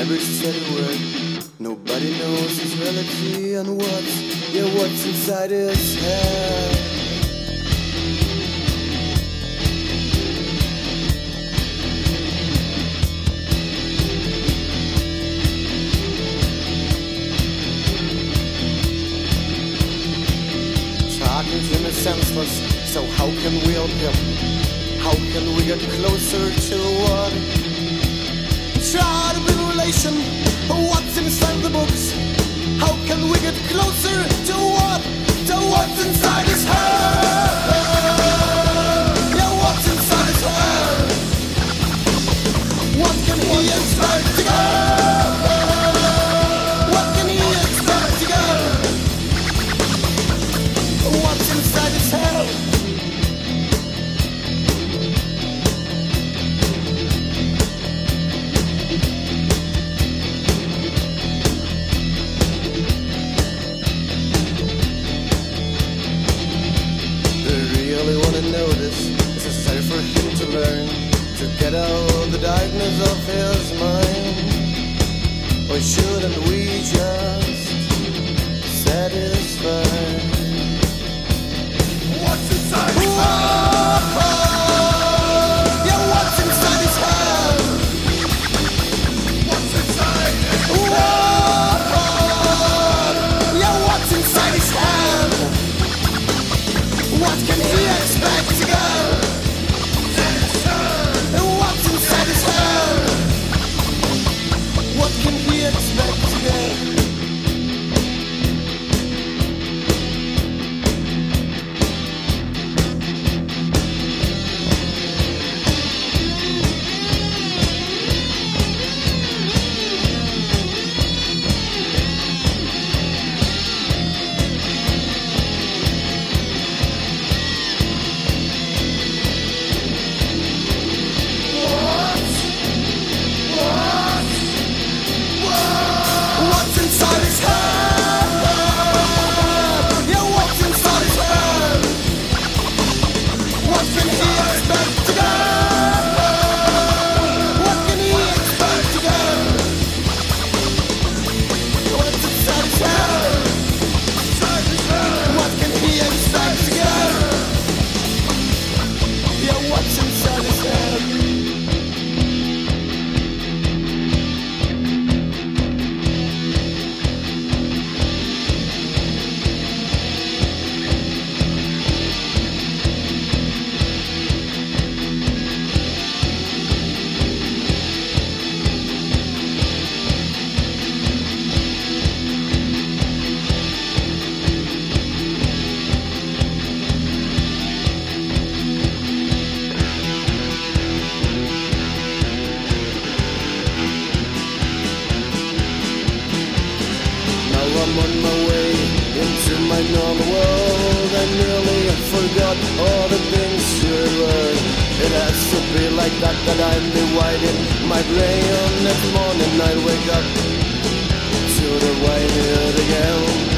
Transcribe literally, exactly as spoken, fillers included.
never said a word. Nobody knows his reality and what's, yeah, what's inside his head. Talking to him is senseless, so how can we help him? How can we get closer to what? Try to build a relation, what's inside the books? How can we get closer to what? To what's inside his head? Yeah, what's inside his head? What can he expect to get? What can he expect to get? What's inside his head? Really wanna know this. It's necessary for him to learn, to get out the darkness of his mind. Or shouldn't we just satisfy? What's inside his head? Yeah, what's inside his head? What's inside his head? Yeah, what's inside his head? What can he expect to go? What's inside his head? What can he expect to go? What's inside his head? Yeah, what's inside his head? What can he expect to get? What can he expect to get? What's inside his head? What can he expect to get? Yeah, what's inside his head? I'm on my way into my normal world. I nearly forgot all the things should work. It has to be like that, that I'm dividing my brain. Next morning I wake up to the white again.